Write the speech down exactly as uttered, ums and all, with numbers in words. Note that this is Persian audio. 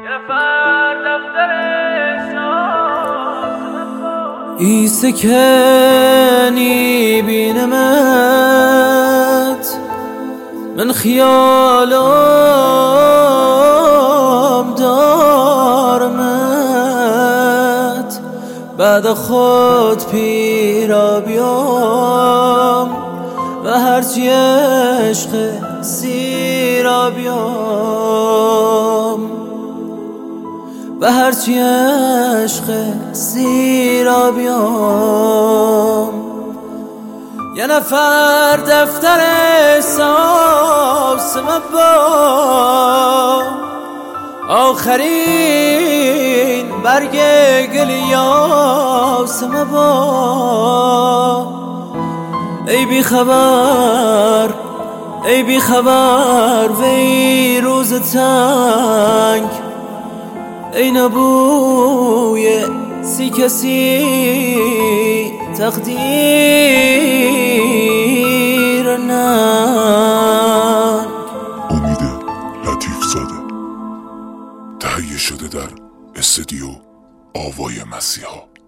ای سکنی بینمت من خیالم دارمت بعد خود پیرا بیام و هرچی عشق سیرا بیام و هرچی عشق سیرا بیام یه نفر دفتر احساس با آخرین برگ گل یاس با ای بی خبر ای بی خبر وی روز تنگ ای نبوی سی کسی تقدیر ننگ. امید لطیف زاده تهیه شده در استودیو آوای مسیحا.